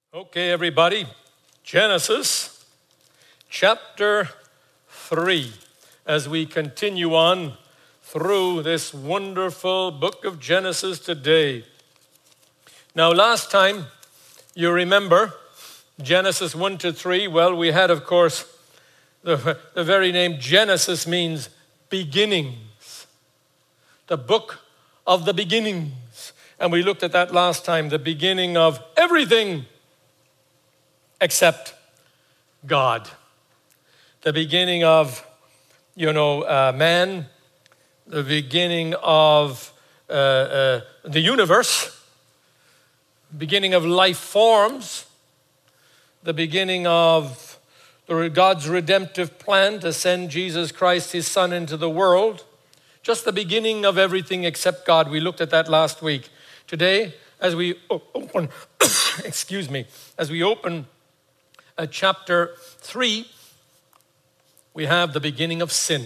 Okay, everybody, Genesis chapter 3, as we continue on through this wonderful book of Genesis today. Now, last time, you remember, Genesis 1 to 3, well, we had, of course, the very name Genesis means beginnings, the book of the beginnings. And we looked at that last time, the beginning of everything except God. The beginning of, man, the beginning of the universe, beginning of life forms, the beginning of God's redemptive plan to send Jesus Christ, his Son, into the world. Just the beginning of everything except God. We looked at that last week. Today, as we open, as we open chapter 3, we have the beginning of sin.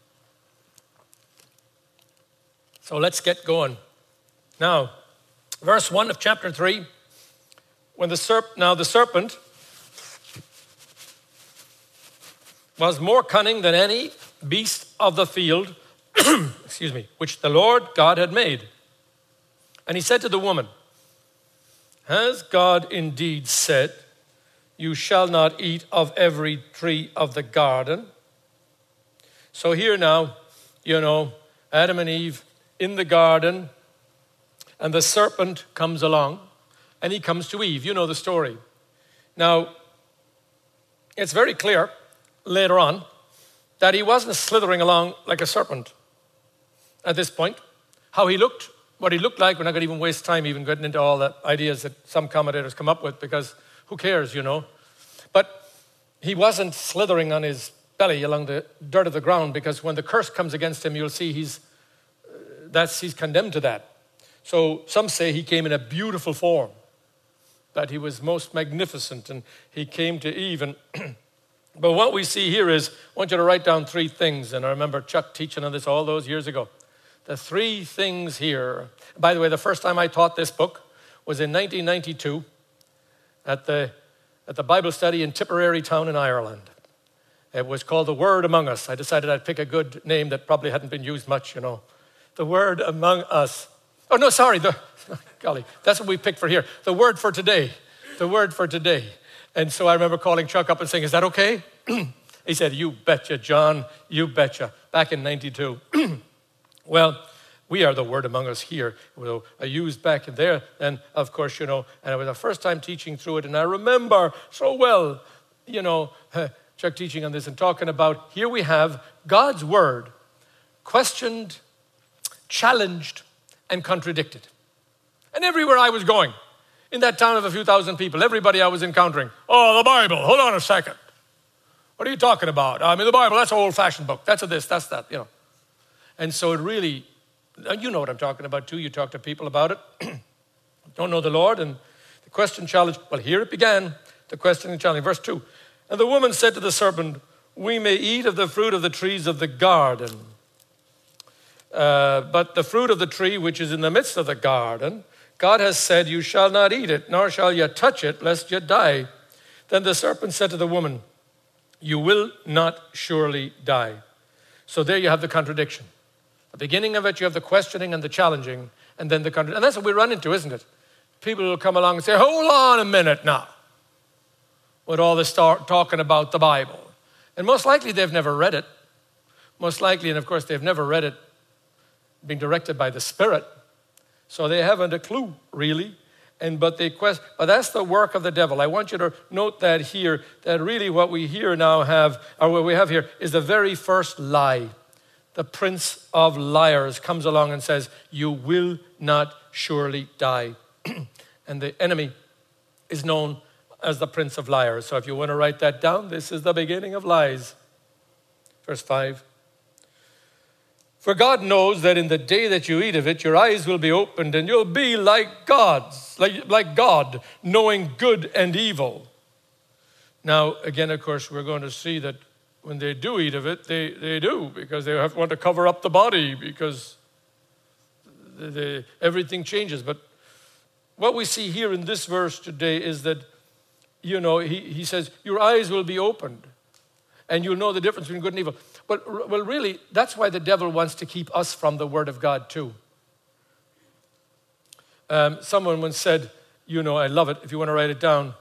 So let's get going. Now, verse 1 of chapter 3, when the serpent was more cunning than any beast of the field, which the Lord God had made. And he said to the woman, "Has God indeed said, 'You shall not eat of every tree of the garden'?" So here now, Adam and Eve in the garden, and the serpent comes along, and he comes to Eve. You know the story. Now, it's very clear later on that he wasn't slithering along like a serpent at this point. How he looked, what he looked like, we're not going to even waste time even getting into all the ideas that some commentators come up with, because who cares, But he wasn't slithering on his belly along the dirt of the ground, because when the curse comes against him, you'll see he's condemned to that. So some say he came in a beautiful form, that he was most magnificent, and he came to Eve. And but what we see here is, I want you to write down three things, and I remember Chuck teaching on this all those years ago. The three things here. By the way, the first time I taught this book was in 1992 at the Bible study in Tipperary town in Ireland. It was called The Word Among Us. I decided I'd pick a good name that probably hadn't been used much, The Word Among Us. Oh, no, sorry. Golly, that's what we picked for here. The Word for Today. The Word for Today. And so I remember calling Chuck up and saying, "Is that okay?" He said, "You betcha, John. You betcha." Back in 92. Well, we are the Word Among Us here. I used back in there, and of course, and it was the first time teaching through it, and I remember so well, Chuck teaching on this and talking about, here we have God's Word questioned, challenged, and contradicted. And everywhere I was going, in that town of a few thousand people, everybody I was encountering, "Oh, the Bible, hold on a second. What are you talking about? I mean, the Bible, that's an old-fashioned book. That's a this, that's that, And so it really, you know what I'm talking about too. You talk to people about it. Don't know the Lord. And the question challenge, well, here it began, the question and challenge. Verse 2, "And the woman said to the serpent, 'We may eat of the fruit of the trees of the garden. But the fruit of the tree which is in the midst of the garden, God has said, you shall not eat it, nor shall you touch it, lest you die.' Then the serpent said to the woman, 'You will not surely die.'" So there you have the contradiction. The beginning of it, you have the questioning and the challenging, and then the contradiction. And that's what we run into, isn't it? People will come along and say, "Hold on a minute now," with all this talking about the Bible. And most likely they've never read it. Most likely, and of course, they've never read it being directed by the Spirit. So they haven't a clue, really. But that's the work of the devil. I want you to note that here, that really what we here now have, or what we have here, is the very first lie. The prince of liars comes along and says, "You will not surely die." And the enemy is known as the prince of liars. So if you want to write that down, this is the beginning of lies. Verse 5. "For God knows that in the day that you eat of it, your eyes will be opened, and you'll be like gods, like God, knowing good and evil." Now, again, of course, we're going to see that when they do eat of it, they do, because they want to cover up the body, because everything changes. But what we see here in this verse today is that he says, your eyes will be opened and you'll know the difference between good and evil. Well, really, that's why the devil wants to keep us from the Word of God too. Someone once said, I love it, if you want to write it down.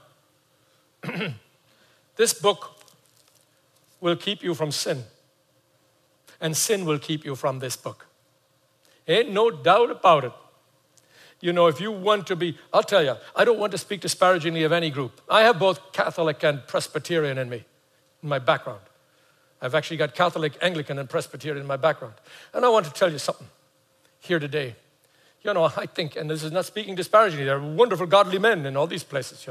This book will keep you from sin, and sin will keep you from this book. Ain't no doubt about it. If you want to be, I'll tell you, I don't want to speak disparagingly of any group. I have both Catholic and Presbyterian in me, in my background. I've actually got Catholic, Anglican, and Presbyterian in my background. And I want to tell you something here today. I think, and this is not speaking disparagingly, there are wonderful godly men in all these places,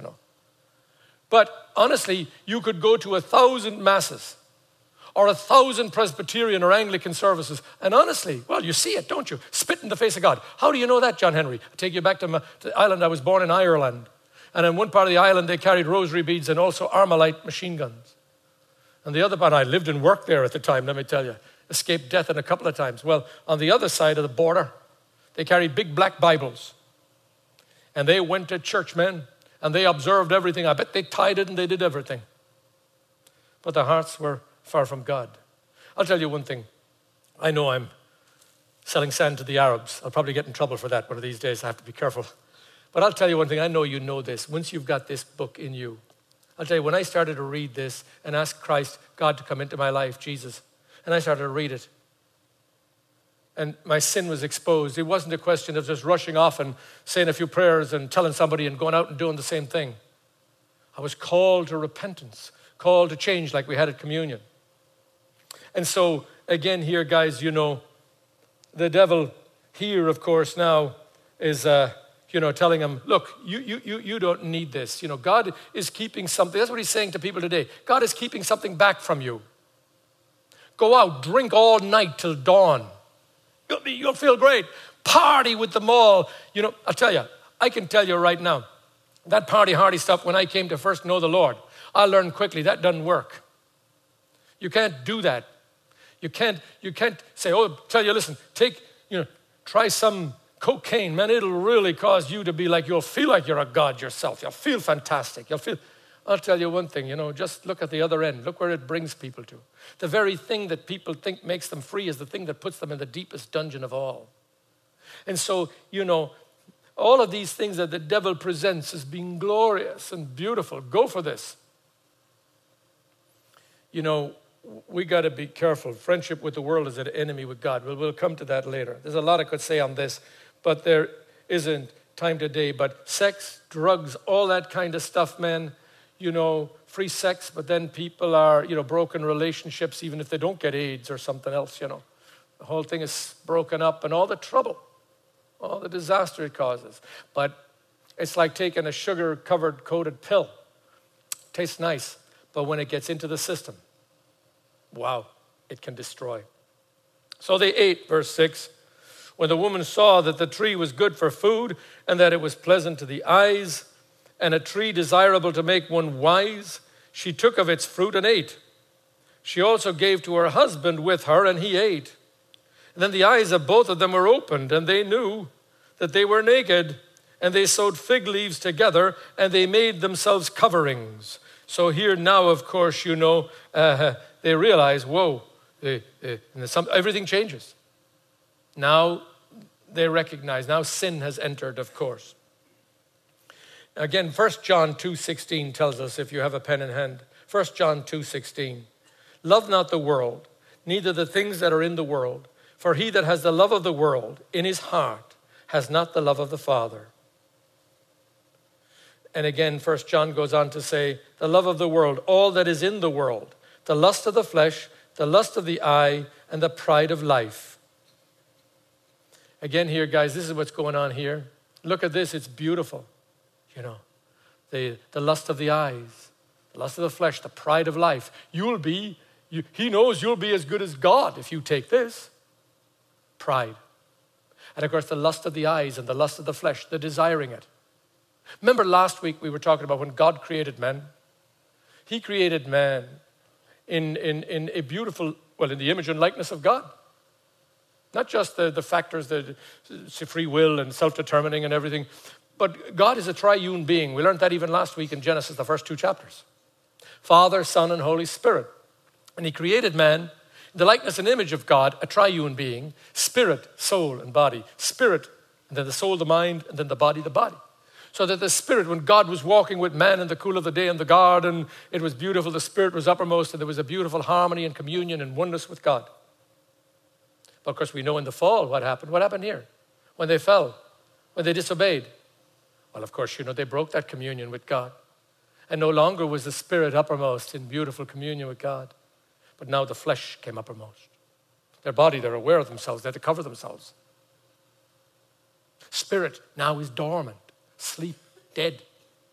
But honestly, you could go to 1,000 masses or 1,000 Presbyterian or Anglican services, and honestly, well, you see it, don't you? Spit in the face of God. How do you know that, John Henry? I take you back to the island. I was born in Ireland. And in one part of the island, they carried rosary beads and also Armalite machine guns. And the other part, I lived and worked there at the time, let me tell you. Escaped death in a couple of times. Well, on the other side of the border, they carried big black Bibles. And they went to church, men, and they observed everything. I bet they tithed and they did everything. But their hearts were far from God. I'll tell you one thing. I know I'm selling sand to the Arabs. I'll probably get in trouble for that one of these days. I have to be careful. But I'll tell you one thing. I know you know this. Once you've got this book in you, I'll tell you, when I started to read this and ask Christ, God, to come into my life, Jesus, and I started to read it, and my sin was exposed. It wasn't a question of just rushing off and saying a few prayers and telling somebody and going out and doing the same thing. I was called to repentance, called to change like we had at communion. And so, again here, guys, the devil here, of course, now is, telling him, look, you don't need this. God is keeping something. That's what he's saying to people today. God is keeping something back from you. Go out, drink all night till dawn. You'll feel great. Party with them all. I'll tell you, I can tell you right now, that party hardy stuff, when I came to first know the Lord, I learned quickly that doesn't work. You can't do that. You can't say, tell you, listen, try some cocaine, man, it'll really cause you to be like, you'll feel like you're a god yourself. You'll feel fantastic. I'll tell you one thing, just look at the other end. Look where it brings people to. The very thing that people think makes them free is the thing that puts them in the deepest dungeon of all. And so, all of these things that the devil presents as being glorious and beautiful, go for this. We got to be careful. Friendship with the world is an enemy with God. We'll come to that later. There's a lot I could say on this, but there isn't time today. But sex, drugs, all that kind of stuff, man, free sex, but then people are, broken relationships, even if they don't get AIDS or something else, The whole thing is broken up and all the trouble, all the disaster it causes. But it's like taking a sugar-covered coated pill. Tastes nice, but when it gets into the system, wow, it can destroy. So they ate, verse 6. When the woman saw that the tree was good for food and that it was pleasant to the eyes and a tree desirable to make one wise, she took of its fruit and ate. She also gave to her husband with her, and he ate. And then the eyes of both of them were opened, and they knew that they were naked, and they sewed fig leaves together, and they made themselves coverings. So here now, of course, they realize, whoa, everything changes. Now they recognize, now sin has entered, of course. Again, 1 John 2:16 tells us, if you have a pen in hand, 1 John 2:16, love not the world, neither the things that are in the world. For he that has the love of the world in his heart has not the love of the Father. And again, 1 John goes on to say, the love of the world, all that is in the world, the lust of the flesh, the lust of the eye, and the pride of life. Again here, guys, this is what's going on here. Look at this, it's beautiful. The lust of the eyes, the lust of the flesh, the pride of life. He knows you'll be as good as God if you take this. Pride. And of course, the lust of the eyes and the lust of the flesh, the desiring it. Remember last week we were talking about when God created man. He created man in a beautiful, in the image and likeness of God. Not just the factors, the free will and self-determining and everything, But God is a triune being. We learned that even last week in Genesis, the first 2 chapters. Father, Son, and Holy Spirit. And he created man in the likeness and image of God, a triune being, spirit, soul, and body. Spirit, and then the soul, the mind, and then the body, So that the Spirit, when God was walking with man in the cool of the day in the garden, it was beautiful. The Spirit was uppermost, and there was a beautiful harmony and communion and oneness with God. But of course, we know in the fall what happened. What happened here? When they fell, when they disobeyed. Well, of course, they broke that communion with God. And no longer was the Spirit uppermost in beautiful communion with God. But now the flesh came uppermost. Their body, they're aware of themselves. They had to cover themselves. Spirit now is dormant, sleep, dead.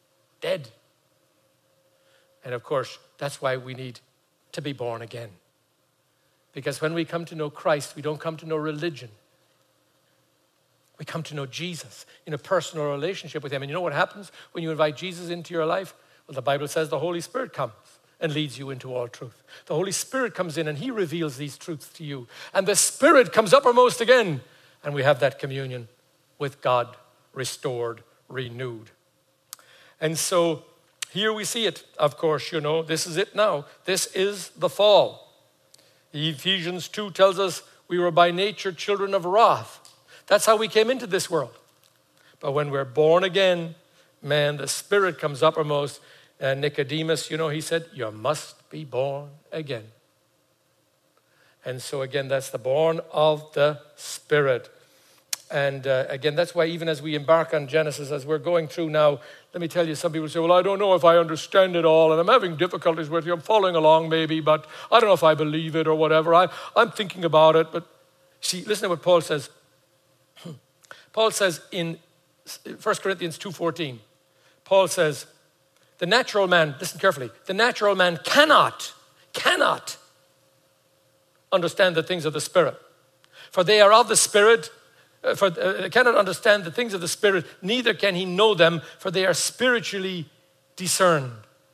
And of course, that's why we need to be born again. Because when we come to know Christ, we don't come to know religion. We come to know Jesus in a personal relationship with him. And you know what happens when you invite Jesus into your life? Well, the Bible says the Holy Spirit comes and leads you into all truth. The Holy Spirit comes in and he reveals these truths to you. And the Spirit comes uppermost again. And we have that communion with God, restored, renewed. And so here we see it, of course, this is it now. This is the fall. Ephesians 2 tells us we were by nature children of wrath. That's how we came into this world. But when we're born again, man, the Spirit comes uppermost. And Nicodemus, he said, you must be born again. And so again, that's the born of the Spirit. And again, that's why even as we embark on Genesis, as we're going through now, let me tell you, some people say, well, I don't know if I understand it all, and I'm having difficulties with you. I'm following along maybe, but I don't know if I believe it or whatever. I'm thinking about it. But see, listen to what Paul says. Paul says in 1 Corinthians 2:14, Paul says, the natural man, listen carefully, the natural man cannot understand the things of the Spirit. For they are of the Spirit, cannot understand the things of the Spirit, neither can he know them, for they are spiritually discerned.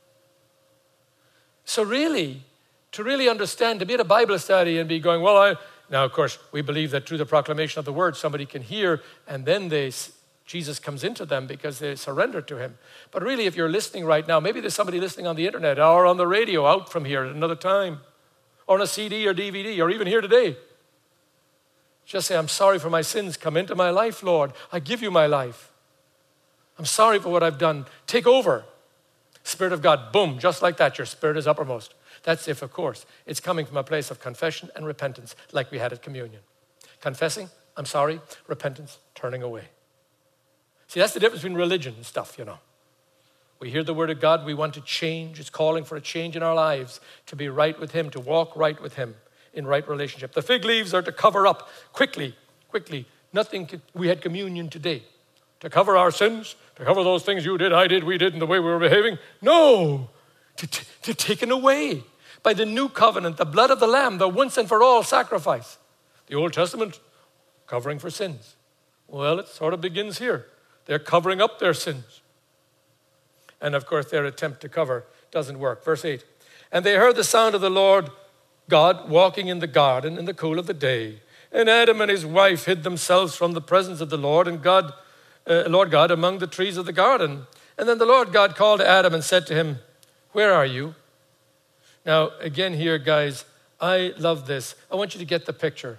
So really, to really understand, to be at a Bible study and be going, now of course, we believe that through the proclamation of the word, somebody can hear, and then Jesus comes into them because they surrender to him. But really, if you're listening right now, maybe there's somebody listening on the internet or on the radio out from here at another time, or on a CD or DVD, or even here today. Just say, I'm sorry for my sins. Come into my life, Lord. I give you my life. I'm sorry for what I've done. Take over. Spirit of God, boom, just like that, your spirit is uppermost. That's if, of course, it's coming from a place of confession and repentance, like we had at communion. Confessing, I'm sorry. Repentance, turning away. See, that's the difference between religion and stuff, We hear the word of God, we want to change. It's calling for a change in our lives, to be right with him, to walk right with him in right relationship. The fig leaves are to cover up quickly. We had communion today. To cover our sins, to cover those things you did, I did, we did, and the way we were behaving. No, to taken away by the new covenant, the blood of the Lamb, the once and for all sacrifice. The Old Testament, covering for sins. Well, it sort of begins here. They're covering up their sins. And of course, their attempt to cover doesn't work. Verse 8, and they heard the sound of the Lord God walking in the garden in the cool of the day. And Adam and his wife hid themselves from the presence of the Lord and Lord God among the trees of the garden. And then the Lord God called to Adam and said to him, where are you? Now, again here, guys, I love this. I want you to get the picture.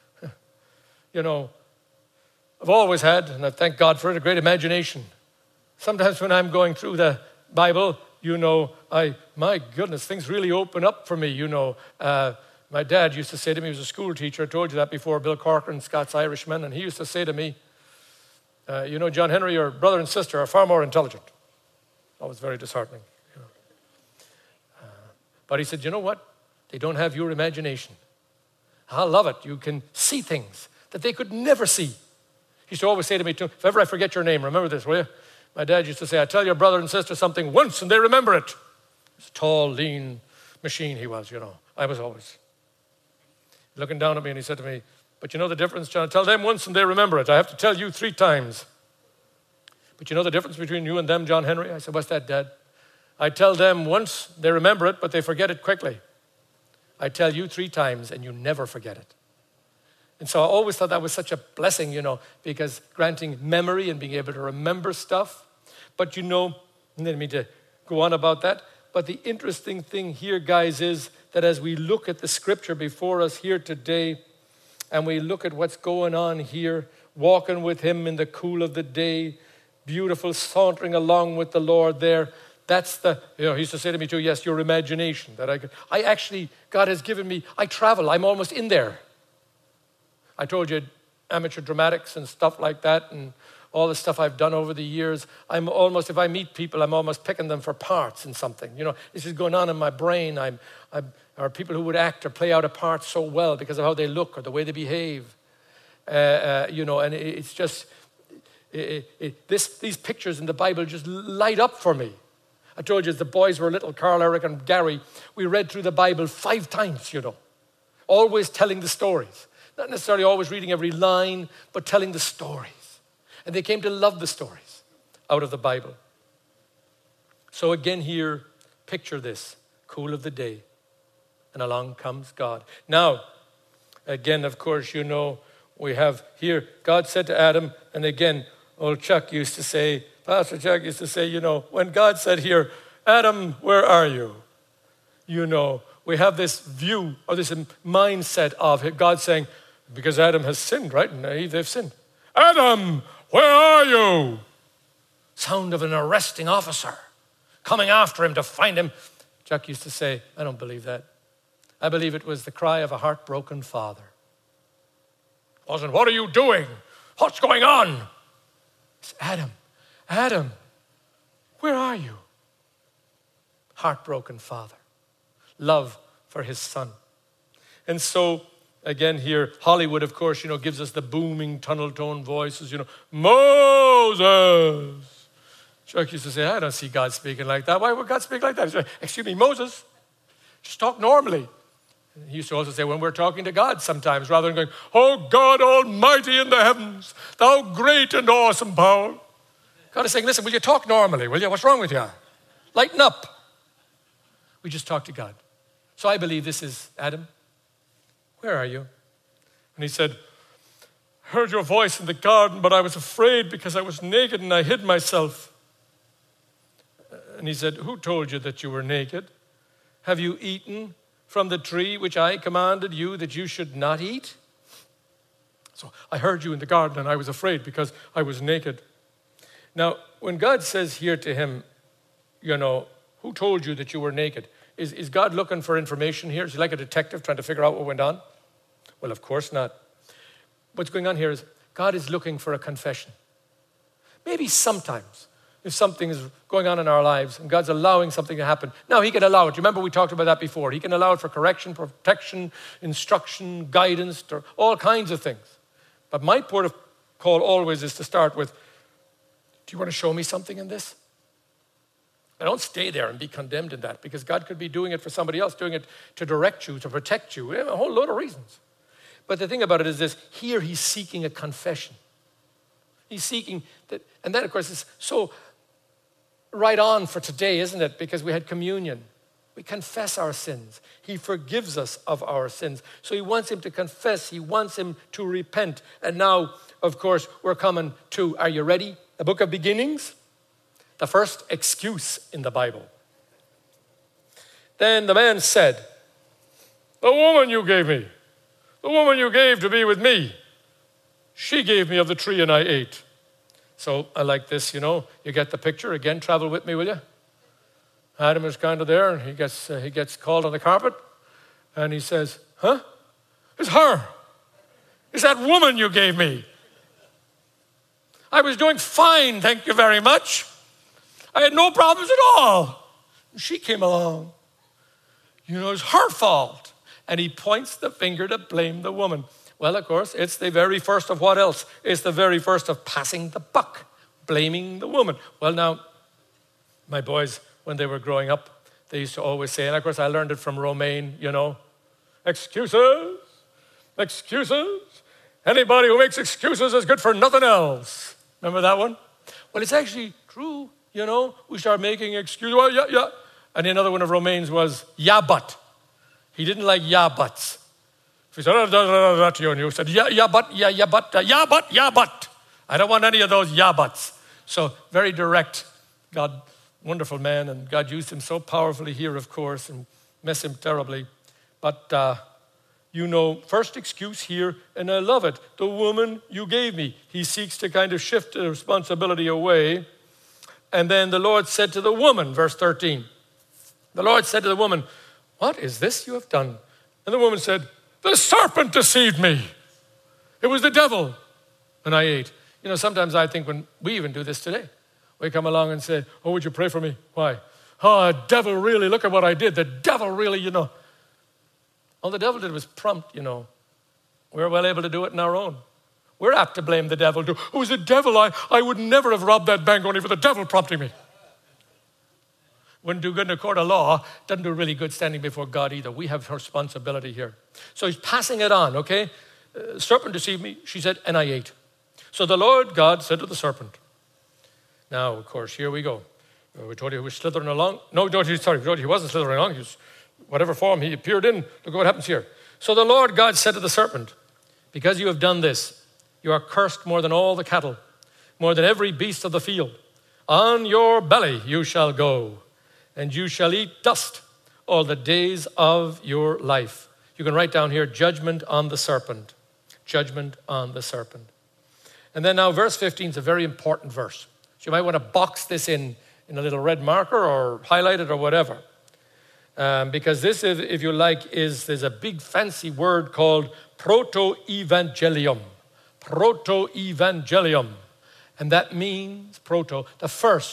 I've always had, and I thank God for it, a great imagination. Sometimes when I'm going through the Bible, my goodness, things really open up for me, My dad used to say to me, he was a school teacher, I told you that before, Bill Corcoran, Scots Irishman, and he used to say to me, John Henry, your brother and sister are far more intelligent. That was very disheartening. But he said, you know what? They don't have your imagination. I love it. You can see things that they could never see. He used to always say to me, if ever I forget your name, remember this, will you? My dad used to say, I tell your brother and sister something once and they remember it. This tall, lean machine he was, I was always looking down at me, and he said to me, but you know the difference, John? I tell them once and they remember it. I have to tell you 3 times. But you know the difference between you and them, John Henry? I said, what's that, Dad? I tell them once, they remember it, but they forget it quickly. I tell you 3 times, and you never forget it. And so I always thought that was such a blessing, because granting memory and being able to remember stuff. But I didn't mean to go on about that. But the interesting thing here, guys, is that as we look at the scripture before us here today, and we look at what's going on here, walking with him in the cool of the day, beautiful sauntering along with the Lord there, that's he used to say to me too, yes, your imagination. That God has given me, I travel, I'm almost in there. I told you amateur dramatics and stuff like that, and all the stuff I've done over the years. If I meet people, I'm almost picking them for parts in something. This is going on in my brain. Or people who would act or play out a part so well because of how they look or the way they behave. And it's just, these pictures in the Bible just light up for me. I told you as the boys were little, Carl, Eric, and Gary, we read through the Bible 5 times, always telling the stories. Not necessarily always reading every line, but telling the stories. And they came to love the stories out of the Bible. So again here, picture this, cool of the day, and along comes God. Now, again, of course, we have here, God said to Adam, and again, old Chuck used to say, Pastor Chuck used to say, when God said here, Adam, where are you? We have this view or this mindset of God saying, because Adam has sinned, right? And Eve, they've sinned. Adam, where are you? Sound of an arresting officer coming after him to find him. Chuck used to say, I don't believe that. I believe it was the cry of a heartbroken father. It wasn't, what are you doing? What's going on? It's Adam, where are you? Heartbroken father. Love for his son. And so, again here, Hollywood, of course, gives us the booming tunnel tone voices, Moses. Chuck used to say, I don't see God speaking like that. Why would God speak like that? He said, excuse me, Moses, just talk normally. He used to also say, when we're talking to God sometimes, rather than going, oh God Almighty in the heavens, thou great and awesome power. God is saying, listen, will you talk normally, will you? What's wrong with you? Lighten up. We just talk to God. So I believe this is Adam. Where are you? And he said, heard your voice in the garden, but I was afraid because I was naked and I hid myself. And he said, who told you that you were naked? Have you eaten from the tree which I commanded you that you should not eat? So I heard you in the garden and I was afraid because I was naked. Now, when God says here to him, who told you that you were naked? Is God looking for information here? Is he like a detective trying to figure out what went on? Well, of course not. What's going on here is God is looking for a confession. Maybe sometimes, if something is going on in our lives and God's allowing something to happen, now he can allow it. Remember we talked about that before. He can allow it for correction, protection, instruction, guidance, all kinds of things. But my port of call always is to start with, do you want to show me something in this? I don't stay there and be condemned in that, because God could be doing it for somebody else, doing it to direct you, to protect you, a whole load of reasons. But the thing about it is this, here he's seeking a confession. He's seeking that, and that of course is so right on for today, isn't it? Because we had communion. We confess our sins. He forgives us of our sins. So he wants him to confess. He wants him to repent. And now, of course, we're coming to, are you ready? The book of beginnings. The first excuse in the Bible. Then the man said, the woman you gave me, the woman you gave to be with me, she gave me of the tree and I ate. So I like this, you get the picture. Again, travel with me, will you? Adam is kind of there, and he gets called on the carpet, and he says, huh? It's her. It's that woman you gave me. I was doing fine, thank you very much. I had no problems at all. She came along. It's her fault. And he points the finger to blame the woman. Well, of course, it's the very first of what else? It's the very first of passing the buck, blaming the woman. Well, now, my boys, when they were growing up, they used to always say, and of course I learned it from Romaine, excuses, excuses. Anybody who makes excuses is good for nothing else. Remember that one? Well, it's actually true. We start making excuses. Well, yeah. And another one of Romaine's was, yeah, but. He didn't like yeah, buts. If he said, to you, and you said, yeah, but. I don't want any of those yeah, buts. So very direct. God, wonderful man, and God used him so powerfully here, of course, and mess him terribly. But first excuse here, and I love it. The woman you gave me. He seeks to kind of shift the responsibility away. And then the Lord said to the woman, verse 13, the Lord said to the woman, what is this you have done? And the woman said, the serpent deceived me. It was the devil, and I ate. Sometimes I think when we even do this today, we come along and say, oh, would you pray for me? Why? Oh, devil really, look at what I did. The devil really, All the devil did was prompt, We're well able to do it on our own. We're apt to blame the devil. Oh, it was the devil. I would never have robbed that bank only for the devil prompting me. Wouldn't do good in a court of law. Doesn't do really good standing before God either. We have responsibility here. So he's passing it on, okay? Serpent deceived me, she said, and I ate. So the Lord God said to the serpent. Now, of course, here we go. We told you he was slithering along. No, he wasn't slithering along. He was, whatever form he appeared in. Look at what happens here. So the Lord God said to the serpent, because you have done this, you are cursed more than all the cattle, more than every beast of the field. On your belly you shall go, and you shall eat dust all the days of your life. You can write down here, judgment on the serpent. Judgment on the serpent. And then now verse 15 is a very important verse. So you might want to box this in a little red marker or highlight it or whatever. Because this, if you like, there's a big fancy word called proto-evangelium. Proto-evangelium. And that means the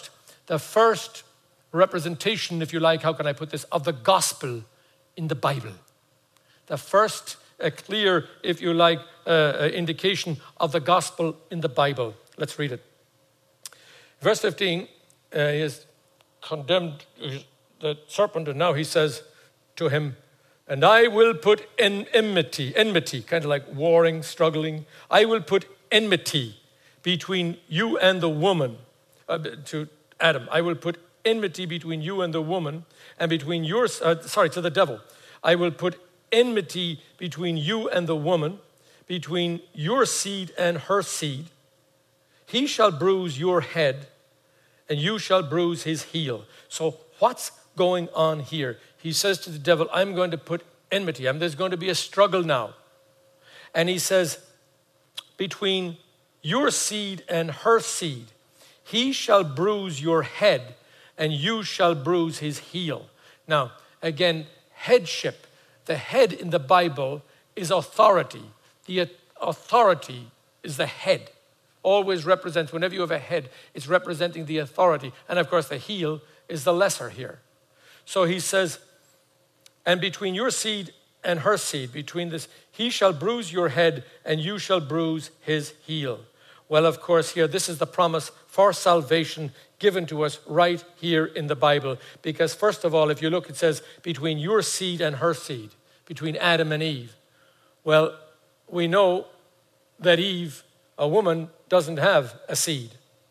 first representation, if you like, how can I put this, of the gospel in the Bible. The first clear, if you like, indication of the gospel in the Bible. Let's read it. Verse 15, he is condemned the serpent, and now he says to him, and I will put enmity, kind of like warring, struggling. I will put enmity between you and the woman, to Adam. I will put enmity between you and the woman, and between to the devil. I will put enmity between you and the woman, between your seed and her seed. He shall bruise your head, and you shall bruise his heel. So what's going on here? He says to the devil, I'm going to put enmity. There's going to be a struggle now. And he says, between your seed and her seed, he shall bruise your head, and you shall bruise his heel. Now, again, headship. The head in the Bible is authority. The authority is the head. Always represents, whenever you have a head, it's representing the authority. And of course, the heel is the lesser here. So he says, and between your seed and her seed, between this, he shall bruise your head, and you shall bruise his heel. Well, of course, here, this is the promise for salvation given to us right here in the Bible. Because first of all, if you look, it says, between your seed and her seed, between Adam and Eve. Well, we know that Eve, a woman, doesn't have a seed.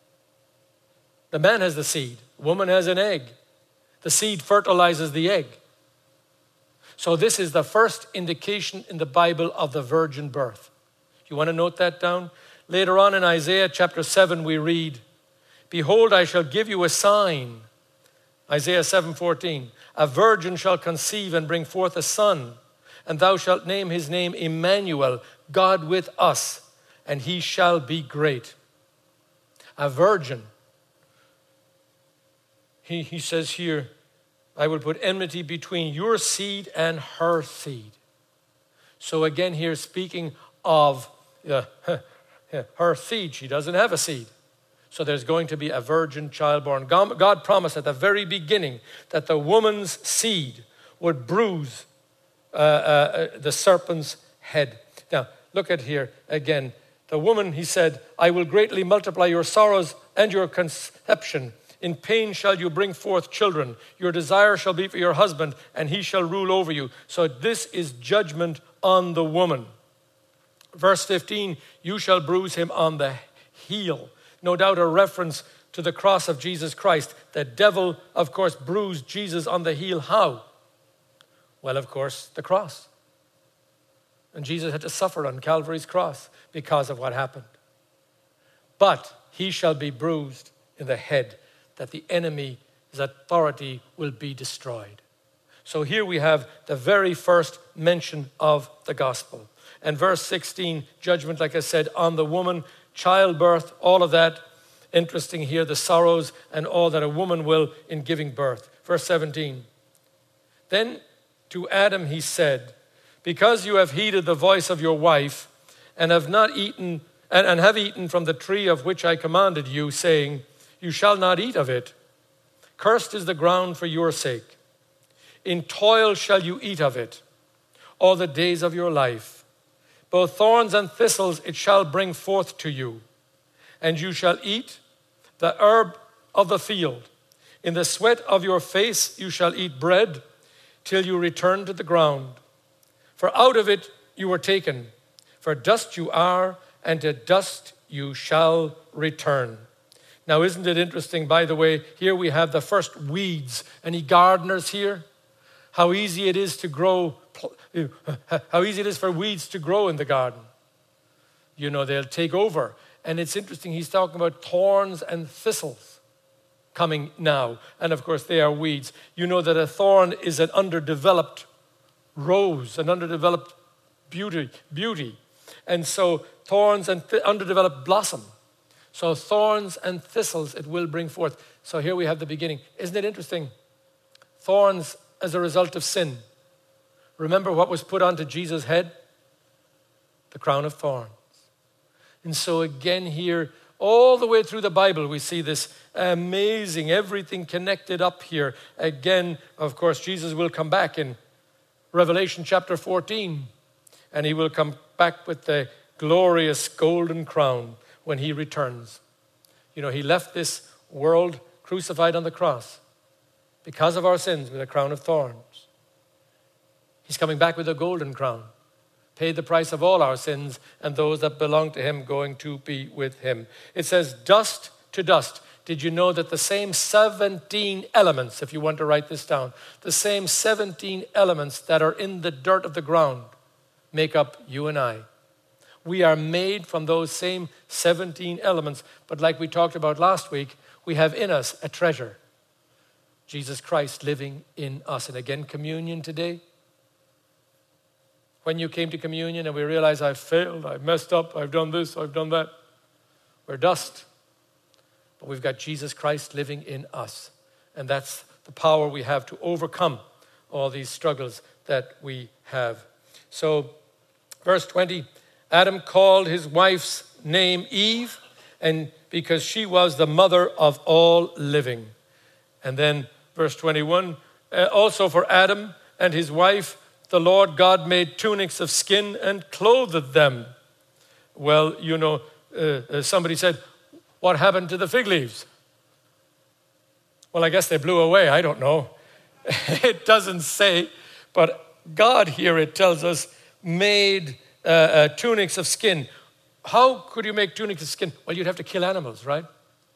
The man has the seed. The woman has an egg. The seed fertilizes the egg. So this is the first indication in the Bible of the virgin birth. You want to note that down? Later on in Isaiah chapter 7, we read, behold, I shall give you a sign. Isaiah 7:14. A virgin shall conceive and bring forth a son, and thou shalt name his name Emmanuel, God with us, and he shall be great. A virgin. He says here, I will put enmity between your seed and her seed. So again here speaking of her seed, she doesn't have a seed. So there's going to be a virgin child born. God promised at the very beginning that the woman's seed would bruise the serpent's head. Now, look at here again. The woman, he said, I will greatly multiply your sorrows and your conception. In pain shall you bring forth children. Your desire shall be for your husband, and he shall rule over you. So this is judgment on the woman. Verse 15, you shall bruise him on the heel. No doubt a reference to the cross of Jesus Christ. The devil, of course, bruised Jesus on the heel. How? Well, of course, the cross. And Jesus had to suffer on Calvary's cross because of what happened. But he shall be bruised in the head, that the enemy, his authority, will be destroyed. So here we have the very first mention of the gospel. And verse 16, judgment, like I said, on the woman, childbirth, all of that. Interesting here, the sorrows and all that a woman will in giving birth. Verse 17, then to Adam he said, because you have heeded the voice of your wife and have not eaten and have eaten from the tree of which I commanded you, saying, you shall not eat of it. Cursed is the ground for your sake. In toil shall you eat of it all the days of your life. Both thorns and thistles it shall bring forth to you. And you shall eat the herb of the field. In the sweat of your face you shall eat bread till you return to the ground. For out of it you were taken. For dust you are, and to dust you shall return. Now, isn't it interesting, by the way, here we have the first weeds. Any gardeners here? How easy it is to grow, how easy it is for weeds to grow in the garden. You know, they'll take over. And it's interesting, he's talking about thorns and thistles coming now. And of course, they are weeds. You know that a thorn is an underdeveloped rose, an underdeveloped beauty. And so thorns and underdeveloped blossom. So thorns and thistles it will bring forth. So here we have the beginning. Isn't it interesting? Thorns as a result of sin. Remember what was put onto Jesus' head? The crown of thorns. And so again here, all the way through the Bible, we see this amazing, everything connected up here. Again, of course, Jesus will come back in Revelation chapter 14. And he will come back with the glorious golden crown when he returns. You know, he left this world crucified on the cross because of our sins with a crown of thorns. He's coming back with a golden crown, paid the price of all our sins, and those that belong to him going to be with him. It says dust to dust. Did you know that the same 17 elements, if you want to write this down, the same 17 elements that are in the dirt of the ground make up you and I? We are made from those same 17 elements, but like we talked about last week, we have in us a treasure. Jesus Christ living in us. And again, communion today. When you came to communion and we realize I've failed, I've messed up, I've done this, I've done that. We're dust. But we've got Jesus Christ living in us. And that's the power we have to overcome all these struggles that we have. So, verse 20, Adam called his wife's name Eve, and because she was the mother of all living. And then verse 21, also for Adam and his wife, the Lord God made tunics of skin and clothed them. Well, you know, somebody said, what happened to the fig leaves? Well, I guess they blew away. I don't know. It doesn't say, but God here, it tells us, made tunics of skin. How could you make tunics of skin? Well, you'd have to kill animals, right?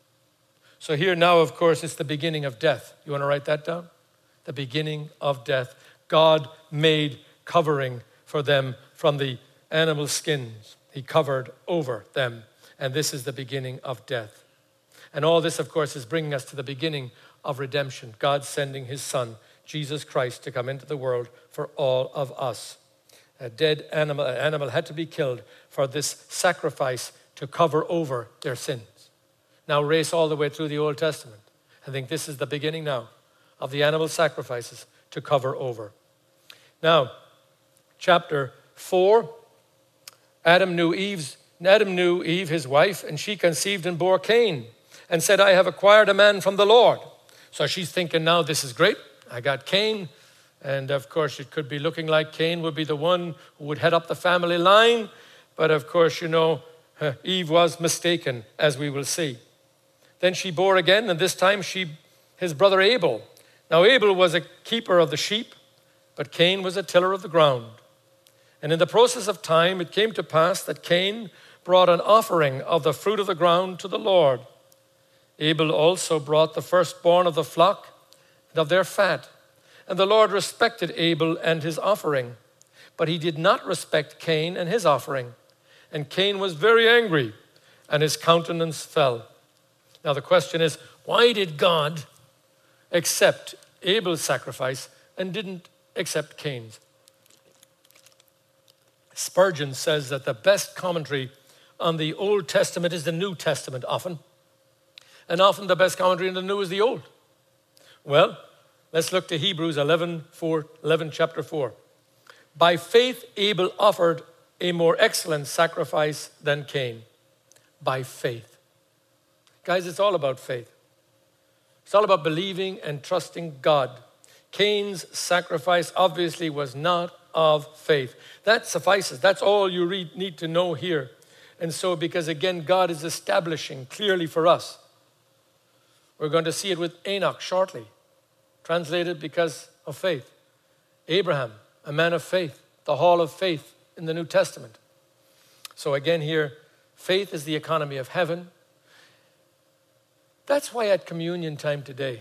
So here now, of course, it's the beginning of death. You want to write that down? The beginning of death. God made covering for them from the animal skins. He covered over them. And this is the beginning of death. And all this, of course, is bringing us to the beginning of redemption. God sending his son, Jesus Christ, to come into the world for all of us. An animal had to be killed for this sacrifice to cover over their sins. Now race all the way through the Old Testament. I think this is the beginning now of the animal sacrifices to cover over. Now, chapter 4, Adam knew Eve, his wife, and she conceived and bore Cain, and said, I have acquired a man from the Lord. So she's thinking now, this is great. I got Cain. And of course, it could be looking like Cain would be the one who would head up the family line. But of course, you know, Eve was mistaken, as we will see. Then she bore again, and this time his brother Abel. Now Abel was a keeper of the sheep, but Cain was a tiller of the ground. And in the process of time, it came to pass that Cain brought an offering of the fruit of the ground to the Lord. Abel also brought the firstborn of the flock and of their fat. And the Lord respected Abel and his offering, but he did not respect Cain and his offering. And Cain was very angry, and his countenance fell. Now the question is, why did God accept Abel's sacrifice and didn't accept Cain's? Spurgeon says that the best commentary on the Old Testament is the New Testament often. And often the best commentary on the New is the Old. Well, let's look to Hebrews 11 chapter 4. By faith, Abel offered a more excellent sacrifice than Cain. By faith. Guys, it's all about faith. It's all about believing and trusting God. Cain's sacrifice obviously was not of faith. That suffices. That's all you need to know here. And so, because again, God is establishing clearly for us. We're going to see it with Enoch shortly. Translated because of faith. Abraham, a man of faith. The hall of faith in the New Testament. So again here, faith is the economy of heaven. That's why at communion time today,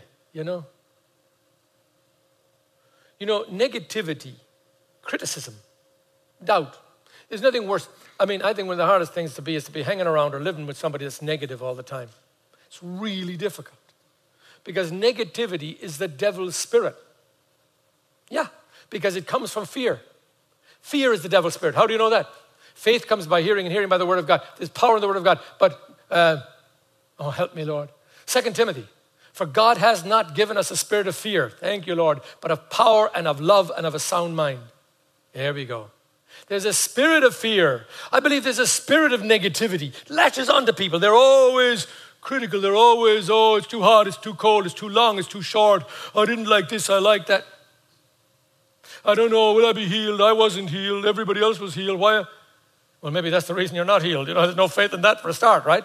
negativity, criticism, doubt. There's nothing worse. I think one of the hardest things to be is to be hanging around or living with somebody that's negative all the time. It's really difficult. Because negativity is the devil's spirit. Yeah, because it comes from fear. Fear is the devil's spirit. How do you know that? Faith comes by hearing and hearing by the word of God. There's power in the word of God. But, help me, Lord. 2 Timothy, for God has not given us a spirit of fear, thank you, Lord, but of power and of love and of a sound mind. There we go. There's a spirit of fear. I believe there's a spirit of negativity. Latches onto people. They're always critical. They're always, it's too hot, it's too cold, it's too long, it's too short. I didn't like this, I like that. I don't know, will I be healed? I wasn't healed. Everybody else was healed. Why? Well, maybe that's the reason you're not healed. There's no faith in that for a start, right?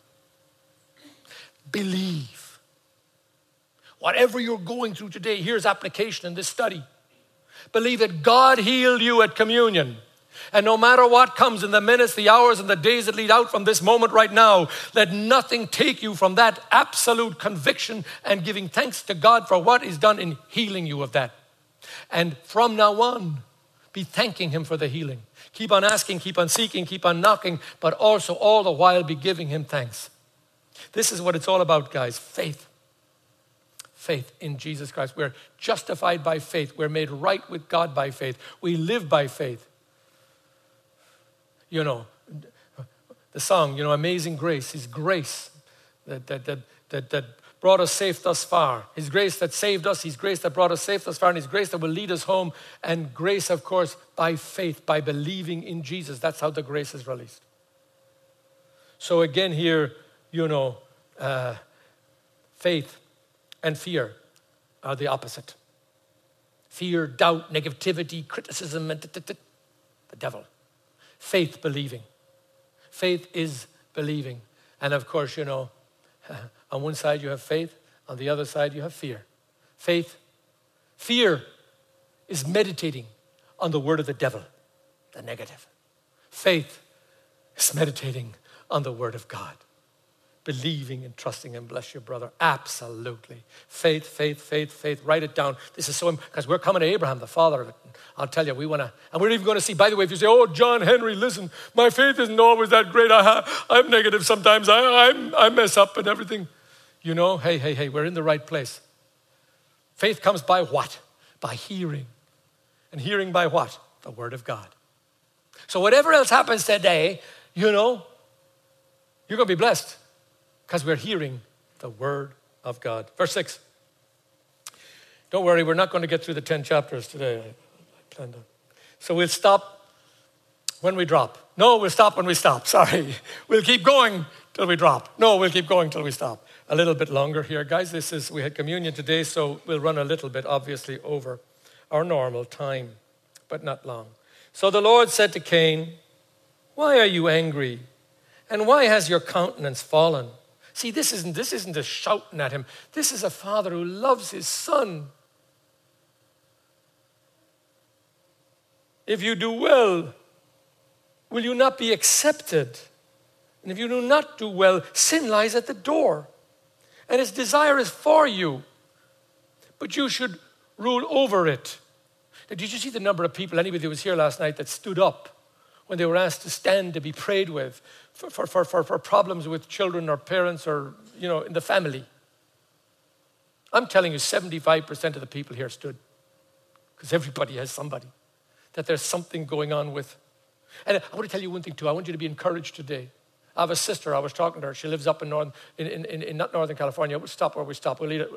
Believe. Whatever you're going through today, here's application in this study. Believe that God healed you at communion. And no matter what comes in the minutes, the hours, and the days that lead out from this moment right now, let nothing take you from that absolute conviction and giving thanks to God for what He's done in healing you of that. And from now on, be thanking Him for the healing. Keep on asking, keep on seeking, keep on knocking, but also all the while be giving Him thanks. This is what it's all about, guys. Faith. Faith in Jesus Christ. We're justified by faith. We're made right with God by faith. We live by faith. The song, Amazing Grace, His grace that brought us safe thus far. His grace that saved us, His grace that brought us safe thus far, and His grace that will lead us home. And grace, of course, by faith, by believing in Jesus. That's how the grace is released. So again here, faith and fear are the opposite. Fear, doubt, negativity, criticism, and the devil. Faith, believing. Faith is believing. And of course, on one side you have faith, on the other side you have fear. Fear is meditating on the word of the devil, the negative. Faith is meditating on the word of God. Believing and trusting Him. Bless your brother. Absolutely. Faith. Write it down. This is so important because we're coming to Abraham, the father of it. I'll tell you, we want to, and we're even going to see, by the way, if you say, John Henry, listen, my faith isn't always that great. I'm negative sometimes. I mess up and everything. Hey, we're in the right place. Faith comes by what? By hearing. And hearing by what? The word of God. So whatever else happens today, you're going to be blessed. Because we're hearing the word of God. Verse 6. Don't worry, we're not going to get through the 10 chapters today. I planned on. So we'll stop when we drop. No, we'll stop when we stop. Sorry. We'll keep going till we drop. No, we'll keep going till we stop. A little bit longer here, guys. We had communion today, so we'll run a little bit, obviously, over our normal time, but not long. So the Lord said to Cain, why are you angry? And why has your countenance fallen? See, this isn't just shouting at him. This is a father who loves his son. If you do well, will you not be accepted? And if you do not do well, sin lies at the door, and its desire is for you, but you should rule over it. Now, did you see the number of people, anybody who was here last night, that stood up when they were asked to stand to be prayed with for problems with children or parents or, in the family? I'm telling you, 75% of the people here stood, because everybody has somebody that there's something going on with. And I want to tell you one thing too. I want you to be encouraged today. I have a sister. I was talking to her. She lives up in not Northern California. We'll stop where we stop.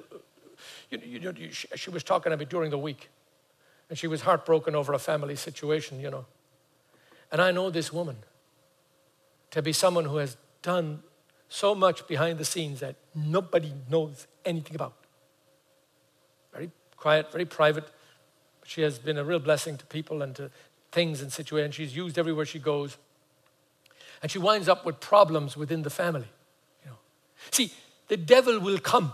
She was talking to me during the week, and she was heartbroken over a family situation, And I know this woman to be someone who has done so much behind the scenes that nobody knows anything about. Very quiet, very private. But she has been a real blessing to people and to things and situations. She's used everywhere she goes. And she winds up with problems within the family. See, the devil will come.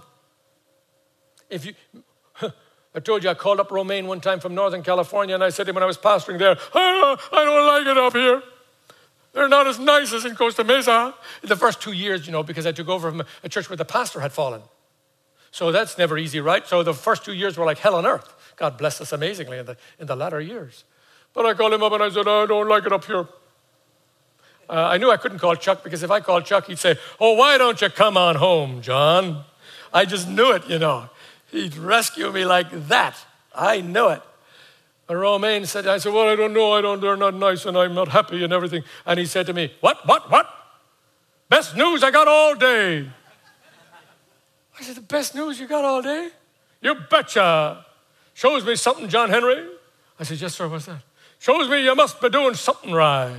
I told you, I called up Romaine one time from Northern California, and I said to him when I was pastoring there, I don't like it up here. They're not as nice as in Costa Mesa. In the first 2 years, because I took over from a church where the pastor had fallen. So that's never easy, right? So the first 2 years were like hell on earth. God blessed us amazingly in the latter years. But I called him up and I said, I don't like it up here. I knew I couldn't call Chuck, because if I called Chuck, he'd say, why don't you come on home, John? I just knew it, He'd rescue me like that. I knew it. And Romaine said, I said, I don't know. They're not nice and I'm not happy and everything. And he said to me, what? Best news I got all day. I said, the best news you got all day? You betcha. Shows me something, John Henry. I said, yes, sir, what's that? Shows me you must be doing something right.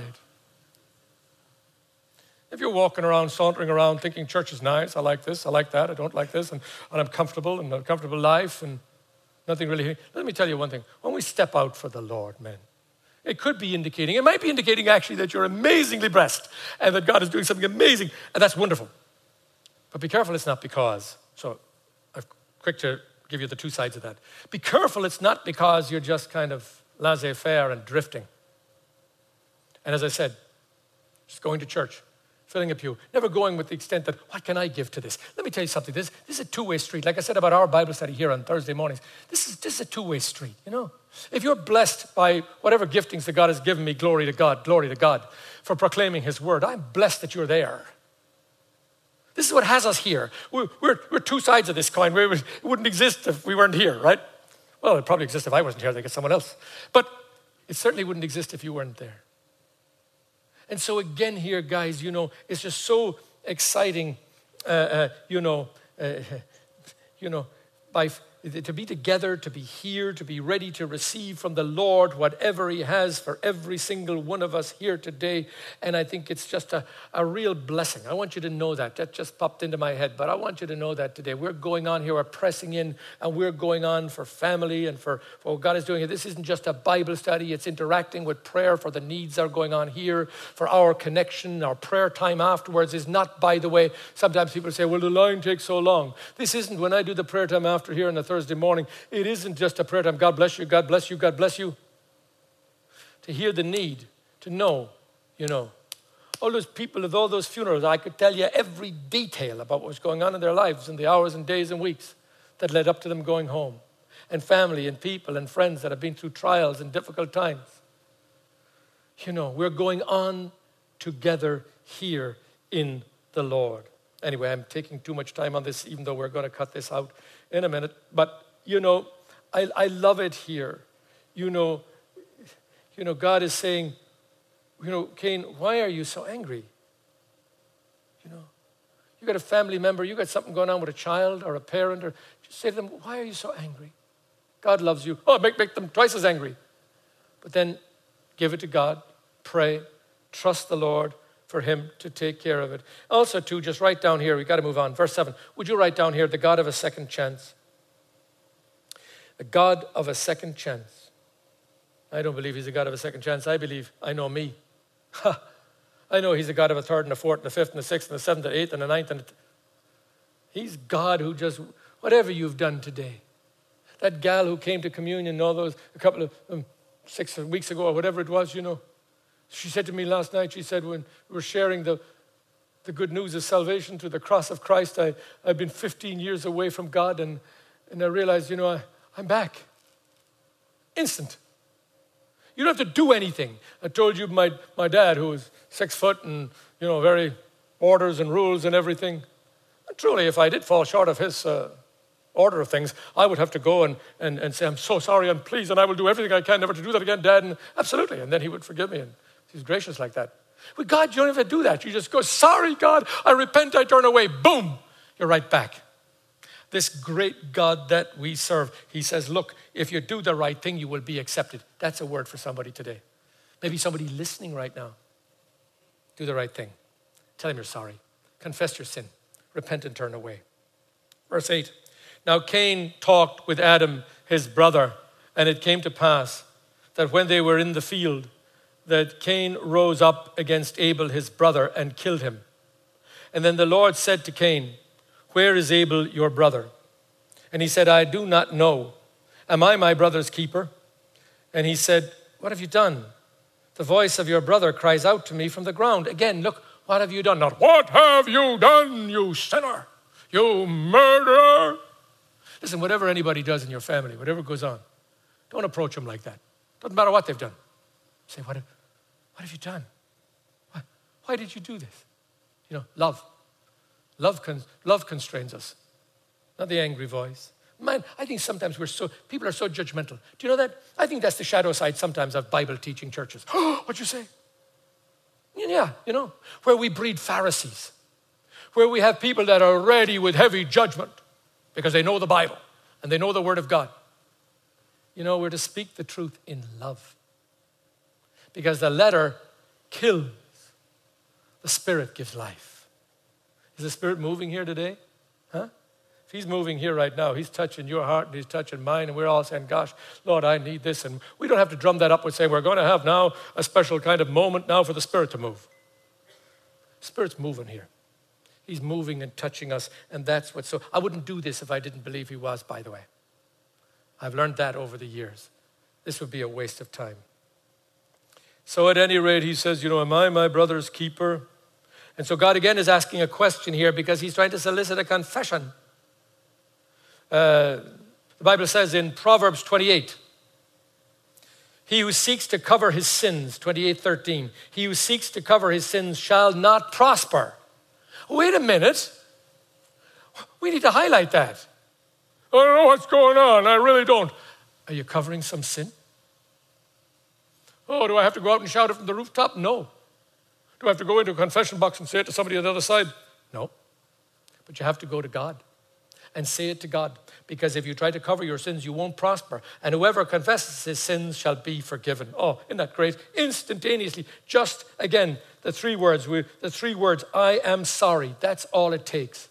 If you're walking around, sauntering around, thinking church is nice, I like this, I like that, I don't like this, and I'm comfortable and a comfortable life, and nothing really. Let me tell you one thing. When we step out for the Lord, man, it might be indicating actually that you're amazingly blessed and that God is doing something amazing, and that's wonderful. But be careful, it's not because. So I'm quick to give you the two sides of that. Be careful, it's not because you're just kind of laissez-faire and drifting. And as I said, just going to church, filling a pew, never going with the extent that, what can I give to this? Let me tell you something. This is a two-way street. Like I said about our Bible study here on Thursday mornings, this is a two-way street, If you're blessed by whatever giftings that God has given me, glory to God, for proclaiming his word. I'm blessed that you're there. This is what has us here. We're two sides of this coin. It wouldn't exist if we weren't here, right? Well, it'd probably exist if I wasn't here. They get someone else. But it certainly wouldn't exist if you weren't there. And so again here, guys, it's just so exciting, to be together, to be here, to be ready to receive from the Lord whatever he has for every single one of us here today. And I think it's just a real blessing. I want you to know that. That just popped into my head, but I want you to know that today. We're going on here, we're pressing in, and we're going on for family and for what God is doing here. This isn't just a Bible study. It's interacting with prayer for the needs that are going on here, for our connection. Our prayer time afterwards is not, by the way, sometimes people say, well, the line takes so long. This isn't when I do the prayer time after here on the Thursday morning. It isn't just a prayer time. God bless you, God bless you, God bless you. To hear the need, to know, all those people at all those funerals, I could tell you every detail about what was going on in their lives and the hours and days and weeks that led up to them going home. And family and people and friends that have been through trials and difficult times. We're going on together here in the Lord. Anyway, I'm taking too much time on this, even though we're going to cut this out in a minute. But, I love it here. God is saying, Cain, why are you so angry? You got a family member, you got something going on with a child or a parent, or just say to them, why are you so angry? God loves you. Oh, make them twice as angry. But then give it to God, pray, trust the Lord for him to take care of it. Also, too, just write down here, we've got to move on. Verse 7, would you write down here, the God of a second chance? The God of a second chance. I don't believe he's a God of a second chance. I know me. I know he's a God of a third and a fourth and a fifth and a sixth and a seventh and a eighth and a ninth. He's God who just, whatever you've done today. That gal who came to communion, a couple of 6 weeks ago or whatever it was, she said to me last night, she said, when we were sharing the good news of salvation through the cross of Christ, I've been 15 years away from God, and I realized, I'm back. Instant. You don't have to do anything. I told you my dad, who was 6 foot and, very orders and rules and everything. And truly, if I did fall short of his order of things, I would have to go and say, I'm so sorry, and please, and I will do everything I can never to do that again, Dad. And absolutely. And then he would forgive me, and he's gracious like that. With God, you don't have to do that. You just go, sorry, God, I repent, I turn away. Boom, you're right back. This great God that we serve, he says, look, if you do the right thing, you will be accepted. That's a word for somebody today. Maybe somebody listening right now. Do the right thing. Tell him you're sorry. Confess your sin. Repent and turn away. Verse 8. Now Cain talked with Adam, his brother, and it came to pass that when they were in the field, that Cain rose up against Abel, his brother, and killed him. And then the Lord said to Cain, where is Abel, your brother? And he said, I do not know. Am I my brother's keeper? And he said, what have you done? The voice of your brother cries out to me from the ground. Again, look, what have you done? Not, what have you done, you sinner? You murderer? Listen, whatever anybody does in your family, whatever goes on, don't approach them like that. Doesn't matter what they've done. Say, what have you done? Why did you do this? Love. Love constrains us, not the angry voice. Man, I think sometimes people are so judgmental. Do you know that? I think that's the shadow side sometimes of Bible teaching churches. What'd you say? Yeah, where we breed Pharisees, where we have people that are ready with heavy judgment because they know the Bible and they know the Word of God. We're to speak the truth in love because the letter kills, the Spirit gives life. Is the Spirit moving here today? Huh? If he's moving here right now, he's touching your heart and he's touching mine, and we're all saying, gosh, Lord, I need this. And we don't have to drum that up with saying we're going to have now a special kind of moment now for the Spirit to move. The Spirit's moving here. He's moving and touching us, and that's what's so. I wouldn't do this if I didn't believe he was, by the way. I've learned that over the years. This would be a waste of time. So at any rate, he says, am I my brother's keeper? And so God again is asking a question here because he's trying to solicit a confession. The Bible says in Proverbs 28, he who seeks to cover his sins, 28:13, he who seeks to cover his sins shall not prosper. Wait a minute. We need to highlight that. I don't know what's going on. I really don't. Are you covering some sin? Oh, do I have to go out and shout it from the rooftop? No. Do I have to go into a confession box and say it to somebody on the other side? No. But you have to go to God and say it to God. Because if you try to cover your sins, you won't prosper. And whoever confesses his sins shall be forgiven. Oh, isn't that great? Instantaneously. Just, again, the three words, I am sorry. That's all it takes.